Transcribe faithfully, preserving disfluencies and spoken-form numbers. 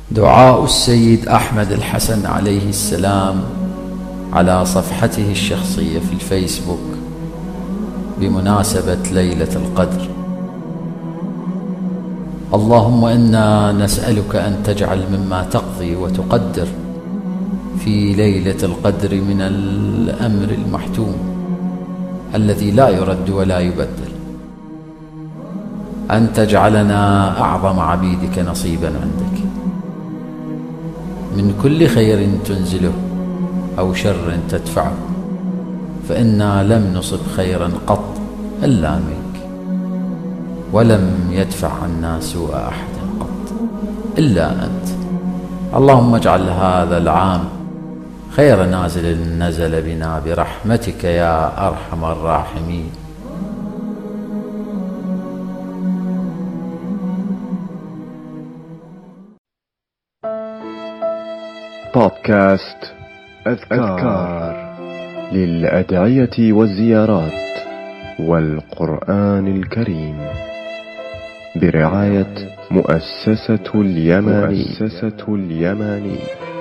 دعاء السيد أحمد الحسن عليه السلام على صفحته الشخصية في الفيسبوك بمناسبة ليلة القدر. اللهم إنا نسألك أن تجعل مما تقضي وتقدر في ليلة القدر من الأمر المحتوم الذي لا يرد ولا يبدل، أن تجعلنا أعظم عبيدك نصيبا عندك من كل خير تنزله أو شر تدفعه، فإنا لم نصب خيرا قط إلا منك، ولم يدفع عنا سوء أحد قط إلا أنت. اللهم اجعل هذا العام خير نازل نزل بنا برحمتك يا أرحم الراحمين. بودكاست أذكار للأدعية والزيارات والقرآن الكريم برعاية مؤسسة اليماني, مؤسسة اليماني.